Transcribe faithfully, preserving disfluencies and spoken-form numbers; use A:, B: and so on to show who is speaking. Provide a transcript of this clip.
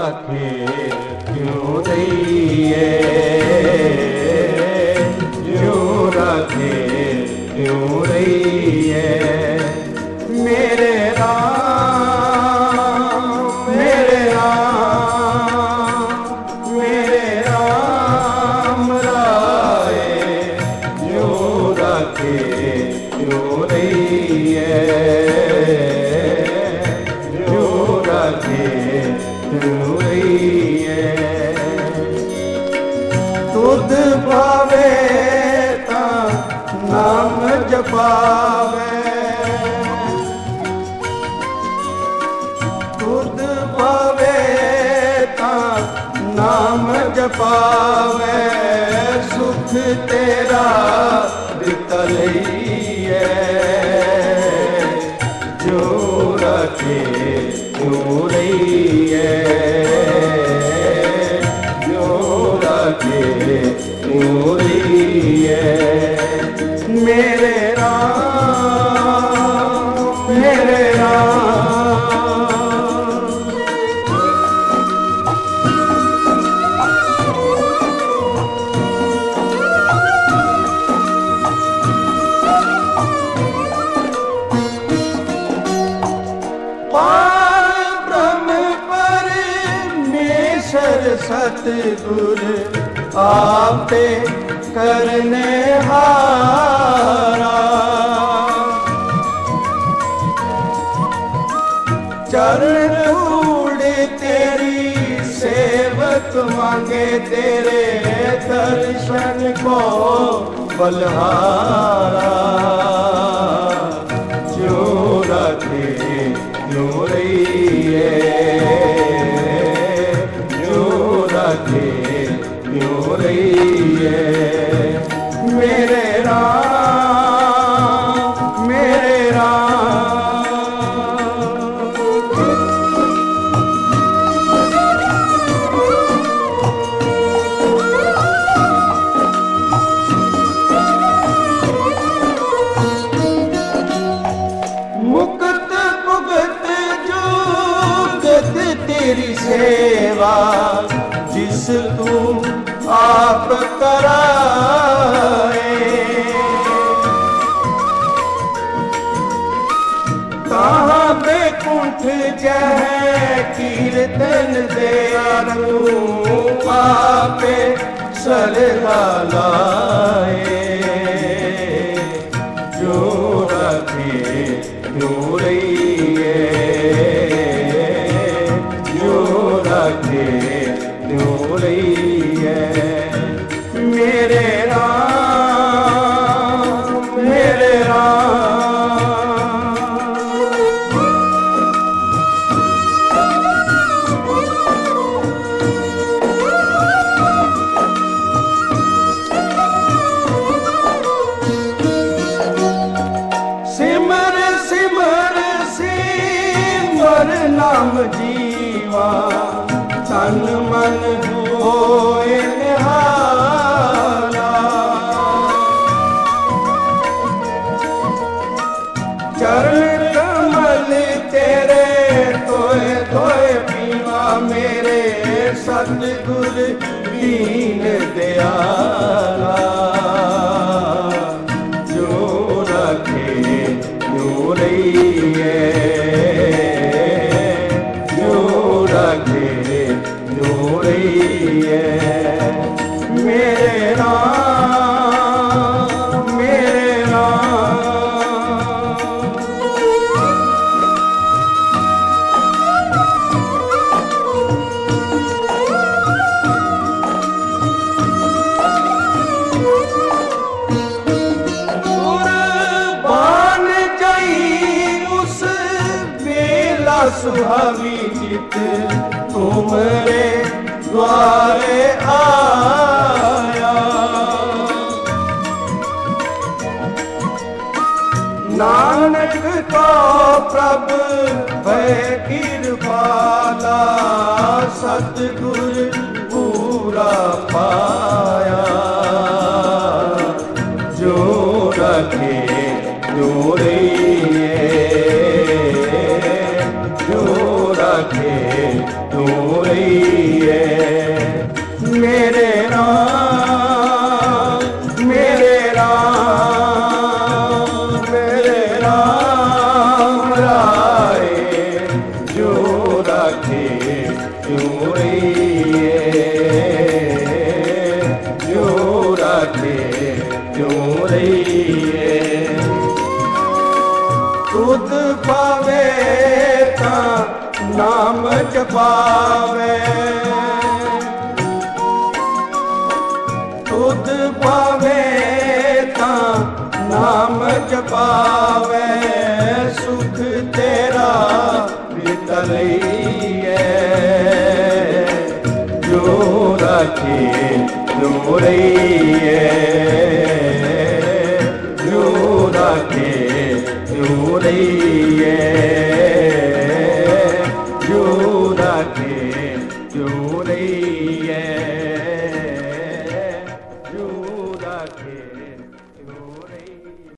A: रखे क्यों रहिए, यूं रखे क्यों रहिए। मेरे राम मेरे राम मेरे राम राय, यूं रखे क्यों रहिए, यूं रखे क्यों रहिए। तुध भावे ता नाम जपावे, तुध भावे ता नाम जपावे, सुख तेरा दिता लईए, जो रखे क्यों रहिए, जो रखे क्यों रहिए। मेरे राम मेरे राम। सतगुर आपे करने हारा, चरण धूड़ तेरी सेवक मांगे, तेरे दर्शन को बलहारा, जो रखे क्यों रहिए, क्यों रहिए। मेरे राम मेरे राम। मुक्त भुगत जुगत तेरी सेवा, जिस तू आप कराए, कहाँ बैकुंठ जह कीर्तन दया, तू आपे सलगा लाए, जो रखे क्यों रहिए, जो रखे क्यों रहिए। मेरे राम मेरे राम। सिमर सिमर सिमर नाम जीवा, तन मन होए निहारा, चरण कमल तेरे तोए तोए पीवा, मेरे सतगुर दीन दयाला, जो रखे क्यों रहिए, जो रखे क्यों रहिए। मेरे राम मेरे राम। कुर्बान जाई उस बेला सुहावी, जित तुमरे द्वारे आया, नानक को प्रभु भय कृपाला, सतगुर पूरा पाया, जो रखे क्यों रहिए, जो रखे क्यों रहिए। रहिए। मेरे राम मेरे राम मेरे राम राय जो रखे क्यों रहिए, जो रखे क्यों रहिए। तुध पावे ता नाम जपावे, तुध पावे ता नाम जपावे, सुख तेरा वितरइए। जो रखे जो रहिए, जो रखे जो रहिए।